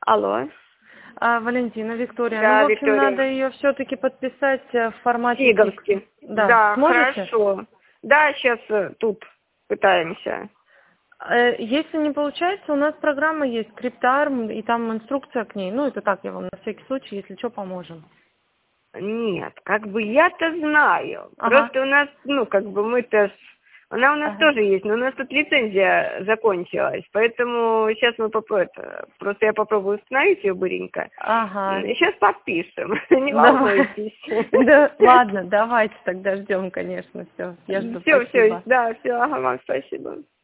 Алло. Валентина, Виктория. Да, Ну, в общем, Виктория. надо ее все-таки подписать в формате Сиговски. Да, Сможете? хорошо. Да, сейчас тут пытаемся. Если не получается, у нас программа есть, CryptArm, и там инструкция к ней. Ну, это так, я вам на всякий случай, если что, поможем. Нет, как бы я-то знаю. Ага. Просто у нас, ну, как бы мы-то... Она у нас тоже есть, но у нас тут лицензия закончилась. Поэтому сейчас мы просто я попробую установить ее быренько. Ага. И сейчас подпишем. Не волнуйтесь. Да, ладно, давайте тогда ждем, конечно, все. Я жду, Все, спасибо. да, все, ага, вам спасибо.